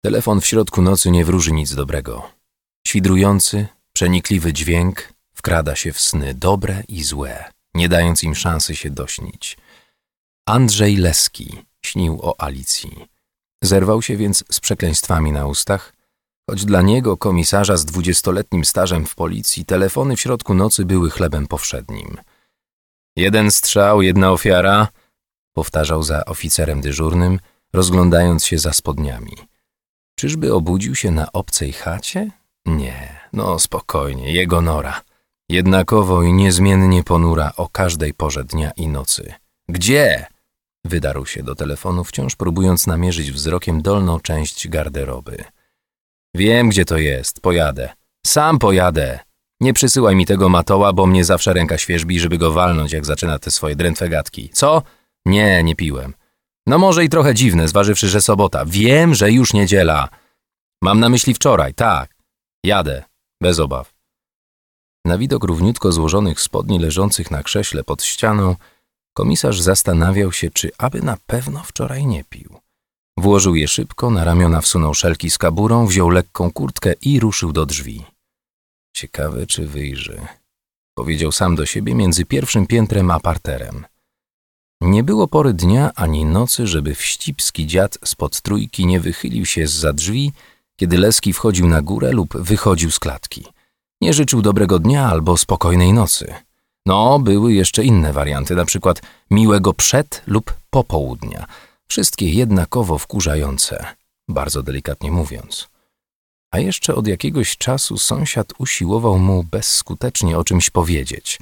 Telefon w środku nocy nie wróży nic dobrego. Świdrujący, przenikliwy dźwięk wkrada się w sny dobre i złe, nie dając im szansy się dośnić. Andrzej Leski śnił o Alicji. Zerwał się więc z przekleństwami na ustach, choć dla niego, komisarza z 20-letnim stażem w policji, telefony w środku nocy były chlebem powszednim. 1 strzał, 1 ofiara, powtarzał za oficerem dyżurnym, rozglądając się za spodniami. Czyżby obudził się na obcej chacie? Nie, no spokojnie, jego nora. Jednakowo i niezmiennie ponura o każdej porze dnia i nocy. Gdzie? Wydarł się do telefonu, wciąż próbując namierzyć wzrokiem dolną część garderoby. Wiem, gdzie to jest, pojadę. Sam pojadę. Nie przysyłaj mi tego matoła, bo mnie zawsze ręka świerzbi, żeby go walnąć, jak zaczyna te swoje drętwe gadki. Co? Nie, nie piłem. No może i trochę dziwne, zważywszy, że sobota. Wiem, że już niedziela. Mam na myśli wczoraj, tak. Jadę, bez obaw. Na widok równiutko złożonych spodni leżących na krześle pod ścianą, komisarz zastanawiał się, czy aby na pewno wczoraj nie pił. Włożył je szybko, na ramiona wsunął szelki z kaburą, wziął lekką kurtkę i ruszył do drzwi. Ciekawe, czy wyjrzy, powiedział sam do siebie między pierwszym piętrem a parterem. Nie było pory dnia ani nocy, żeby wścibski dziad spod trójki nie wychylił się zza drzwi, kiedy Leski wchodził na górę lub wychodził z klatki. Nie życzył dobrego dnia albo spokojnej nocy. No, były jeszcze inne warianty, na przykład miłego przed lub po południa. Wszystkie jednakowo wkurzające, bardzo delikatnie mówiąc. A jeszcze od jakiegoś czasu sąsiad usiłował mu bezskutecznie o czymś powiedzieć.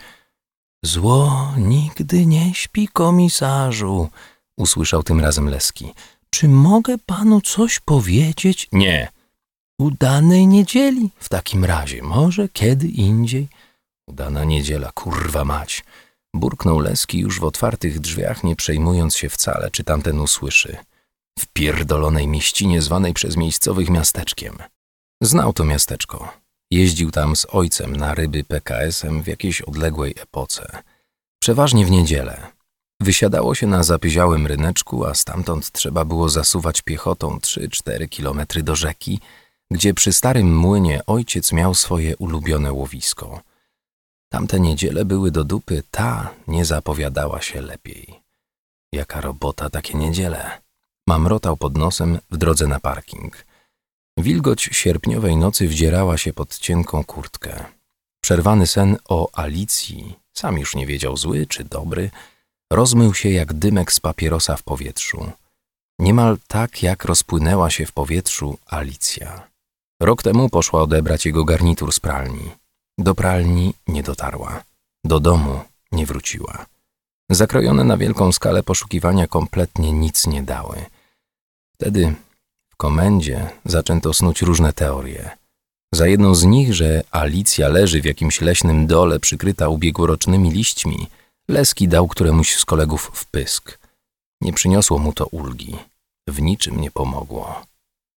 Zło nigdy nie śpi, komisarzu, usłyszał tym razem Leski. Czy mogę panu coś powiedzieć? Nie. Udanej niedzieli w takim razie, może kiedy indziej. Udana niedziela, kurwa mać. Burknął Leski już w otwartych drzwiach, nie przejmując się wcale, czy tamten usłyszy. W pierdolonej mieścinie zwanej przez miejscowych miasteczkiem. Znał to miasteczko. Jeździł tam z ojcem na ryby PKS-em w jakiejś odległej epoce. Przeważnie w niedzielę. Wysiadało się na zapyziałym ryneczku, a stamtąd trzeba było zasuwać piechotą 3-4 kilometry do rzeki, gdzie przy starym młynie ojciec miał swoje ulubione łowisko. Tamte niedziele były do dupy, ta nie zapowiadała się lepiej. Jaka robota takie niedziele? Mamrotał pod nosem w drodze na parking. Wilgoć sierpniowej nocy wdzierała się pod cienką kurtkę. Przerwany sen o Alicji, sam już nie wiedział zły czy dobry, rozmył się jak dymek z papierosa w powietrzu. Niemal tak, jak rozpłynęła się w powietrzu Alicja. Rok temu poszła odebrać jego garnitur z pralni. Do pralni nie dotarła. Do domu nie wróciła. Zakrojone na wielką skalę poszukiwania kompletnie nic nie dały. Wtedy w komendzie zaczęto snuć różne teorie. Za jedną z nich, że Alicja leży w jakimś leśnym dole przykryta ubiegłorocznymi liśćmi, Leski dał któremuś z kolegów w pysk. Nie przyniosło mu to ulgi. W niczym nie pomogło.